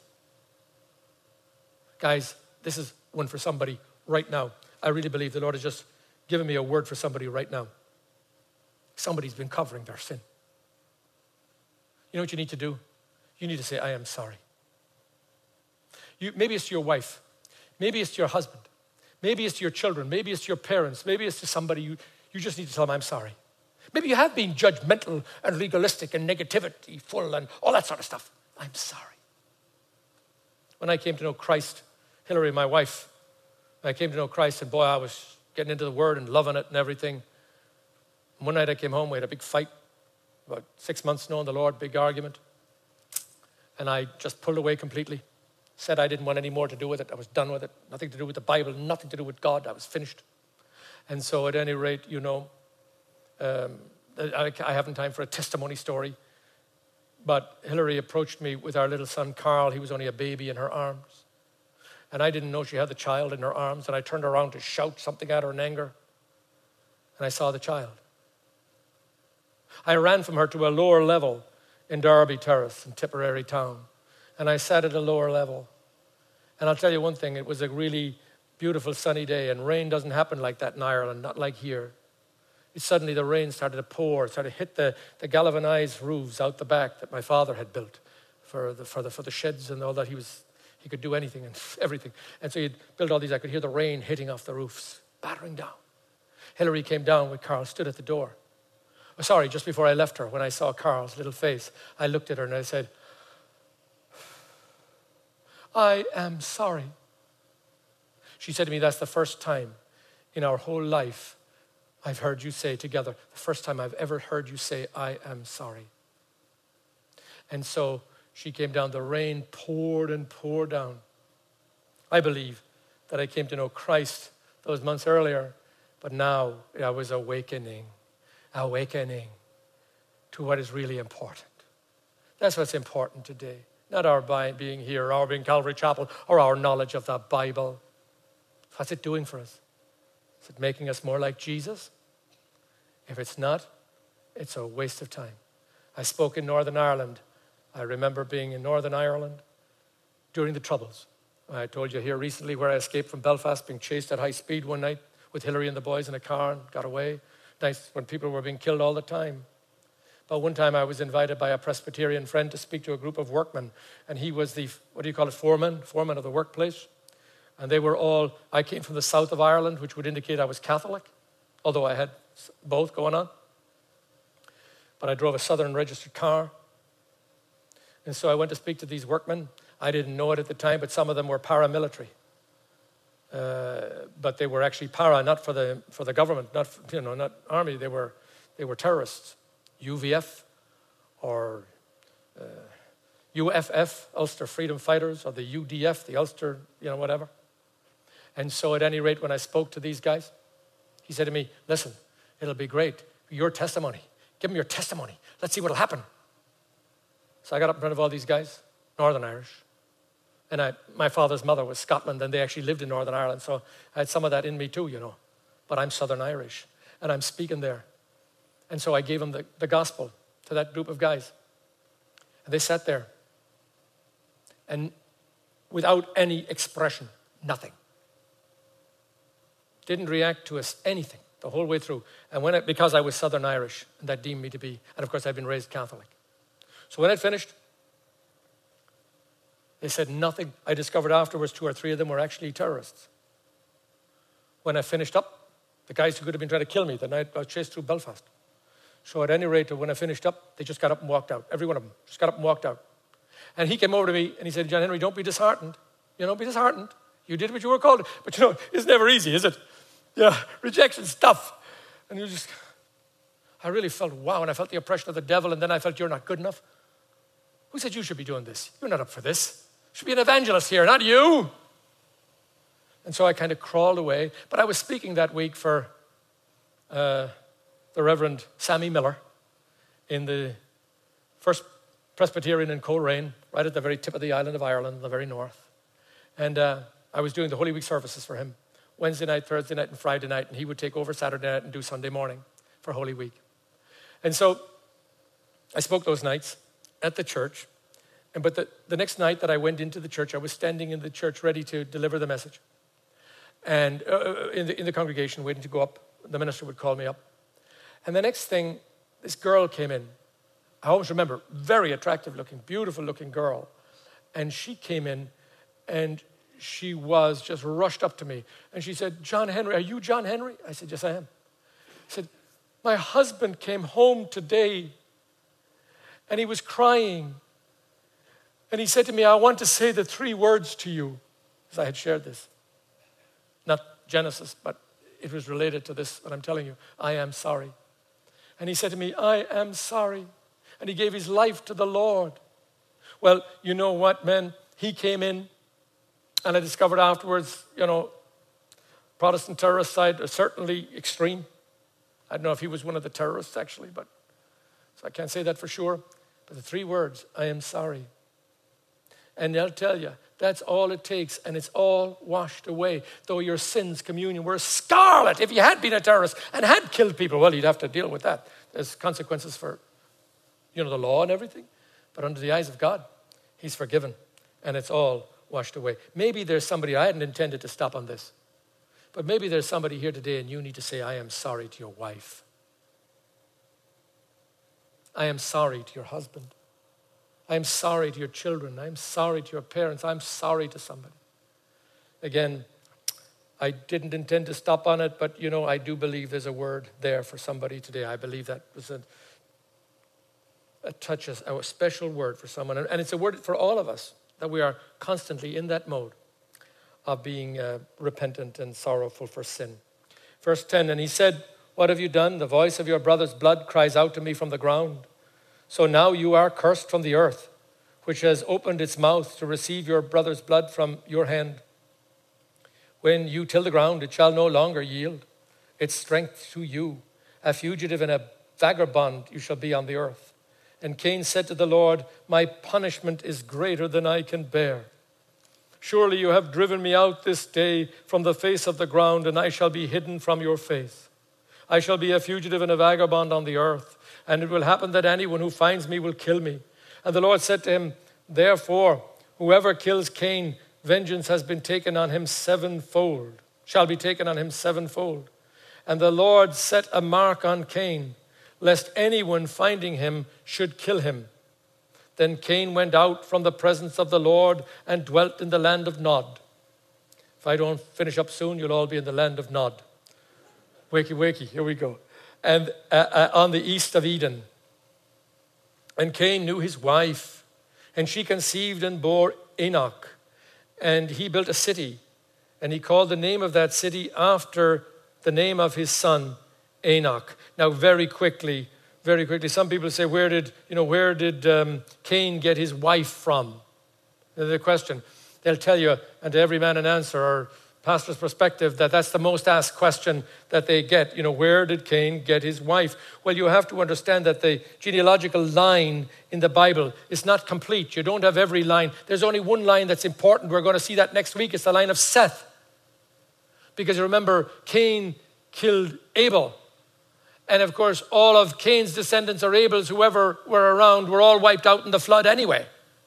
Guys, this is one for somebody right now. I really believe the Lord has just given me a word for somebody right now. Somebody's been covering their sin. You know what you need to do? You need to say, I am sorry. Maybe it's to your wife. Maybe it's to your husband. Maybe it's to your children. Maybe it's to your parents. Maybe it's to somebody you just need to tell them, I'm sorry. Maybe you have been judgmental and legalistic and negativity full and all that sort of stuff. I'm sorry. When I came to know Christ, Hillary, my wife, I came to know Christ, and boy, I was getting into the Word and loving it and everything. And one night I came home, we had a big fight. About 6 months knowing the Lord, big argument. And I just pulled away completely. Said I didn't want any more to do with it. I was done with it. Nothing to do with the Bible, nothing to do with God. I was finished. And so at any rate, I haven't time for a testimony story. But Hillary approached me with our little son, Carl. He was only a baby in her arms. And I didn't know she had the child in her arms. And I turned around to shout something at her in anger. And I saw the child. I ran from her to a lower level in Derby Terrace in Tipperary town. And I sat at a lower level. And I'll tell you one thing, it was a really beautiful sunny day, and rain doesn't happen like that in Ireland, not like here. Suddenly the rain started to pour, started to hit the galvanized roofs out the back that my father had built for the sheds and all that. He could do anything and everything. And so he'd built all these. I could hear the rain hitting off the roofs, battering down. Hillary came down with Carl, stood at the door. Oh, sorry, just before I left her, when I saw Carl's little face, I looked at her and I said, I am sorry. She said to me, that's the first time in our whole life I've heard you say together, the first time I've ever heard you say, I am sorry. And so she came down. The rain poured and poured down. I believe that I came to know Christ those months earlier, but now I was awakening to what is really important. That's what's important today. Not our being here, or our being Calvary Chapel, or our knowledge of the Bible. What's it doing for us? Is it making us more like Jesus? If it's not, it's a waste of time. I spoke in Northern Ireland. I remember being in Northern Ireland during the Troubles. I told you here recently where I escaped from Belfast, being chased at high speed one night with Hillary and the boys in a car and got away. Nice when people were being killed all the time. But one time I was invited by a Presbyterian friend to speak to a group of workmen, and he was the, foreman of the workplace. And they were all, I came from the south of Ireland, which would indicate I was Catholic, although I had both going on. But I drove a Southern registered car. And so I went to speak to these workmen. I didn't know it at the time, but some of them were paramilitary. But they were actually not for the government, not army. They were terrorists, UVF or UFF, Ulster Freedom Fighters, or the UDF, the Ulster, whatever. And so at any rate, when I spoke to these guys, he said to me, listen, it'll be great. Your testimony. Give them your testimony. Let's see what'll happen. So I got up in front of all these guys, Northern Irish. And my father's mother was Scotland, and they actually lived in Northern Ireland. So I had some of that in me too, But I'm Southern Irish, and I'm speaking there. And so I gave them the gospel to that group of guys. And they sat there. And without any expression, nothing. Didn't react to us, anything, the whole way through. And because I was Southern Irish, and that deemed me to be, and of course I'd been raised Catholic. So when I'd finished, they said nothing. I discovered afterwards 2 or 3 of them were actually terrorists. When I finished up, the guys who could have been trying to kill me the night I was chased through Belfast. So at any rate, when I finished up, they just got up and walked out. Every one of them just got up and walked out. And he came over to me and he said, John Henry, don't be disheartened. Don't be disheartened. You did what you were called. But it's never easy, is it? Yeah, rejection's tough. And I really felt wow, and I felt the oppression of the devil, and then I felt you're not good enough. Who said you should be doing this? You're not up for this. You should be an evangelist here, not you. And so I kind of crawled away. But I was speaking that week for the Reverend Sammy Miller in the First Presbyterian in Coleraine, right at the very tip of the island of Ireland, the very north. And I was doing the Holy Week services for him, Wednesday night, Thursday night, and Friday night, and he would take over Saturday night and do Sunday morning for Holy Week. And so I spoke those nights at the church. But the next night that I went into the church, I was standing in the church ready to deliver the message. And in the congregation, waiting to go up. The minister would call me up. And the next thing, this girl came in. I always remember, very attractive looking, beautiful looking girl. And she came in and she was just rushed up to me. And she said, John Henry, are you John Henry? I said, yes, I am. She said, my husband came home today and he was crying. And he said to me, I want to say the 3 words to you, as I had shared this. Not Genesis, but it was related to this, what I'm telling you. I am sorry. And he said to me, I am sorry. And he gave his life to the Lord. Well, you know what, man? He came in, and I discovered afterwards, Protestant terrorist side are certainly extreme. I don't know if he was one of the terrorists, actually, so I can't say that for sure. But the 3 words, I am sorry. And I'll tell you, that's all it takes, and it's all washed away. Though your sins, communion, were scarlet. If you had been a terrorist and had killed people, well, you'd have to deal with that. There's consequences for, the law and everything. But under the eyes of God, he's forgiven, and it's all washed away. Maybe there's somebody, I hadn't intended to stop on this, but maybe there's somebody here today, and you need to say, I am sorry to your wife. I am sorry to your husband. I'm sorry to your children. I'm sorry to your parents. I'm sorry to somebody. Again, I didn't intend to stop on it, but I do believe there's a word there for somebody today. I believe that was a touch, a special word for someone. And it's a word for all of us, that we are constantly in that mode of being repentant and sorrowful for sin. Verse 10, and he said, what have you done? The voice of your brother's blood cries out to me from the ground. So now you are cursed from the earth, which has opened its mouth to receive your brother's blood from your hand. When you till the ground, it shall no longer yield its strength to you. A fugitive and a vagabond you shall be on the earth. And Cain said to the Lord, my punishment is greater than I can bear. Surely you have driven me out this day from the face of the ground, and I shall be hidden from your face. I shall be a fugitive and a vagabond on the earth, and it will happen that anyone who finds me will kill me. And the Lord said to him, therefore, whoever kills Cain, vengeance has been taken on him sevenfold, shall be taken on him sevenfold. And the Lord set a mark on Cain, lest anyone finding him should kill him. Then Cain went out from the presence of the Lord and dwelt in the land of Nod. If I don't finish up soon, you'll all be in the land of Nod. Wakey, wakey, here we go. And on the east of Eden. And Cain knew his wife, and she conceived and bore Enoch. And he built a city, and he called the name of that city after the name of his son, Enoch. Now, very quickly, some people say, where did Cain get his wife from? The question. They'll tell you, and to every man an answer, or pastor's perspective, that's the most asked question that they get. Where did Cain get his wife? Well, you have to understand that the genealogical line in the Bible is not complete. You don't have every line. There's only one line that's important. We're going to see that next week. It's the line of Seth. Because remember, Cain killed Abel. And of course, all of Cain's descendants or Abel's, whoever were around, were all wiped out in the flood anyway.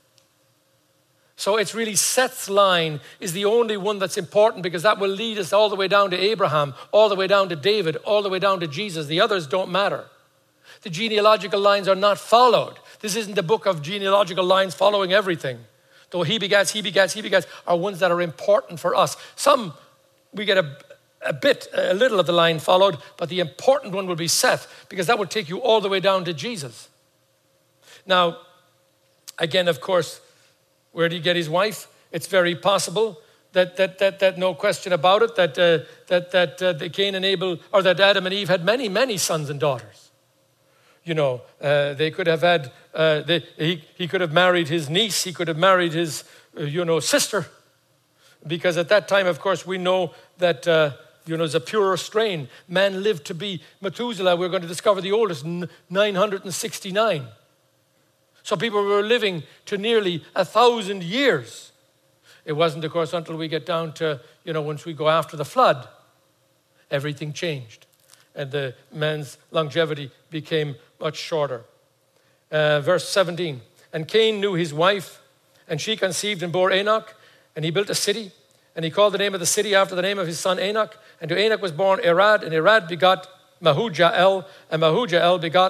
So it's really Seth's line is the only one that's important, because that will lead us all the way down to Abraham, all the way down to David, all the way down to Jesus. The others don't matter. The genealogical lines are not followed. This isn't the book of genealogical lines following everything. Though he begats are ones that are important for us. Some, we get a little of the line followed, but the important one will be Seth, because that will take you all the way down to Jesus. Now, again, of course, where did he get his wife? It's very possible that no question about it, that Cain and Abel, or that Adam and Eve had many, many sons and daughters. They could have had, he could have married his niece, he could have married his, sister. Because at that time, of course, we know that, there's a purer strain. Man lived to be Methuselah, we're going to discover the oldest, 969. So people were living to nearly 1,000 years. It wasn't, of course, until we get down to, once we go after the flood, everything changed. And the man's longevity became much shorter. Verse 17, and Cain knew his wife, and she conceived and bore Enoch, and he built a city, and he called the name of the city after the name of his son Enoch. And to Enoch was born Irad, and Irad begot Mehujael, and Mehujael begot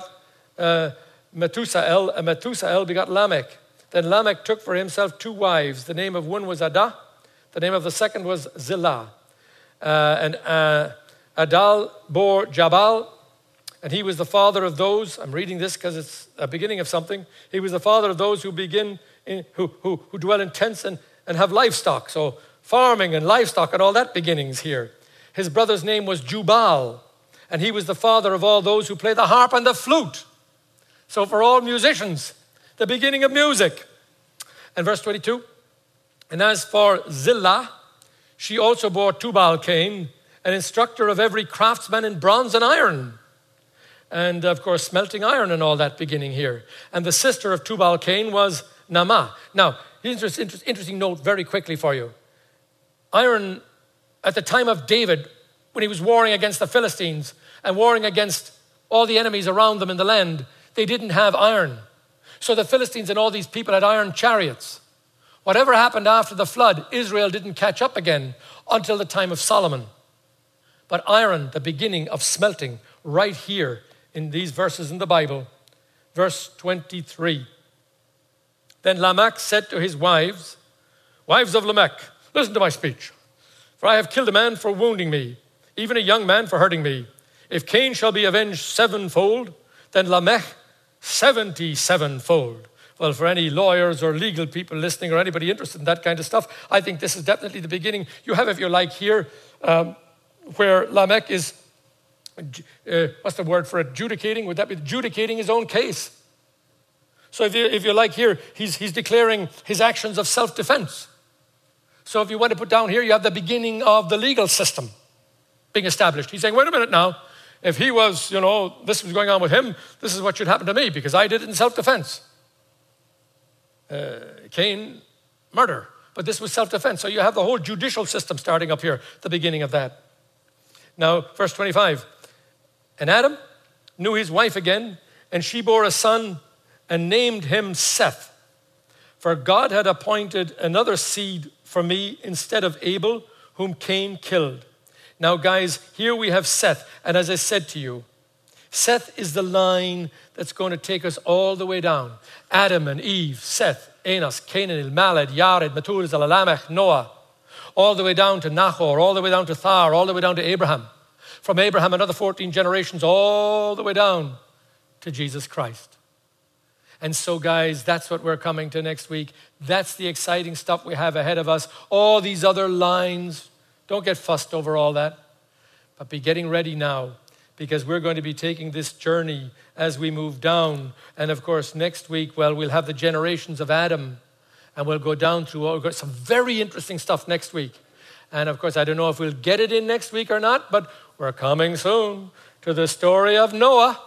Methusael, and Methusael begot Lamech. Then Lamech took for himself 2 wives. The name of one was Adah, the name of the second was Zillah. And Adal bore Jabal, and he was the father of those. I'm reading this because it's a beginning of something. He was the father of those who who dwell in tents and have livestock. So farming and livestock and all that beginnings here. His brother's name was Jubal, and he was the father of all those who play the harp and the flute. So for all musicians, the beginning of music. And verse 22, and as for Zillah, she also bore Tubal-Cain, an instructor of every craftsman in bronze and iron. And of course, smelting iron and all that beginning here. And the sister of Tubal-Cain was Naamah. Now, interesting note very quickly for you. Iron, at the time of David, when he was warring against the Philistines and warring against all the enemies around them in the land, they didn't have iron. So the Philistines and all these people had iron chariots. Whatever happened after the flood, Israel didn't catch up again until the time of Solomon. But iron, the beginning of smelting, right here in these verses in the Bible. Verse 23. Then Lamech said to his wives, wives of Lamech, listen to my speech. For I have killed a man for wounding me, even a young man for hurting me. If Cain shall be avenged 7-fold, then Lamech 77-fold. Well, for any lawyers or legal people listening or anybody interested in that kind of stuff, I think this is definitely the beginning. You have, if you like, here, where Lamech is, what's the word for it? Adjudicating? Would that be adjudicating his own case? So if you like here, he's declaring his actions of self-defense. So if you want to put down here, you have the beginning of the legal system being established. He's saying, wait a minute now. If he was, this was going on with him, this is what should happen to me because I did it in self-defense. Cain, murder. But this was self-defense. So you have the whole judicial system starting up here, the beginning of that. Now, verse 25. And Adam knew his wife again, and she bore a son and named him Seth. For God had appointed another seed for me instead of Abel, whom Cain killed. Now, guys, here we have Seth. And as I said to you, Seth is the line that's going to take us all the way down. Adam and Eve, Seth, Enos, Canaan, Malad, Yared, Methuselah, Lamech, Noah, all the way down to Nahor, all the way down to Thar, all the way down to Abraham. From Abraham, another 14 generations, all the way down to Jesus Christ. And so, guys, that's what we're coming to next week. That's the exciting stuff we have ahead of us. All these other lines, don't get fussed over all that, but be getting ready now because we're going to be taking this journey as we move down. And of course, next week, we'll have the generations of Adam and we'll go down through some very interesting stuff next week. And of course, I don't know if we'll get it in next week or not, but we're coming soon to the story of Noah.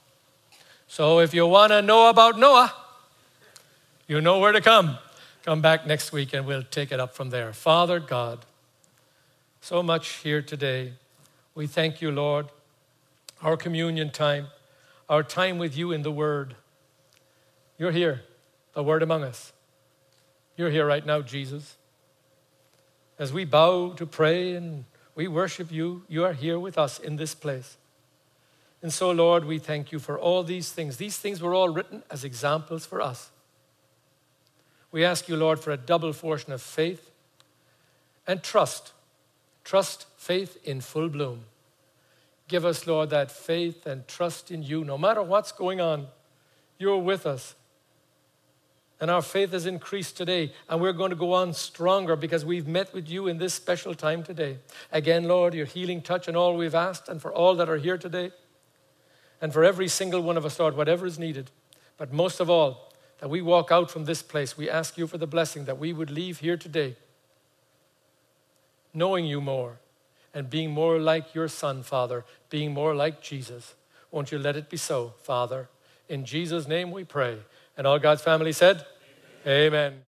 So if you want to know about Noah, you know where to come. Come back next week and we'll take it up from there. Father God, so much here today. We thank you, Lord. Our communion time, our time with you in the Word. You're here, the Word among us. You're here right now, Jesus. As we bow to pray and we worship you, you are here with us in this place. And so, Lord, we thank you for all these things. These things were all written as examples for us. We ask you, Lord, for a double portion of faith and trust. Trust, faith in full bloom. Give us, Lord, that faith and trust in you. No matter what's going on, you're with us. And our faith has increased today, and we're going to go on stronger because we've met with you in this special time today. Again, Lord, your healing touch and all we've asked, and for all that are here today, and for every single one of us, Lord, whatever is needed. But most of all, that we walk out from this place, we ask you for the blessing that we would leave here today knowing you more and being more like your Son, Father, being more like Jesus. Won't you let it be so, Father? In Jesus' name we pray. And all God's family said, Amen. Amen.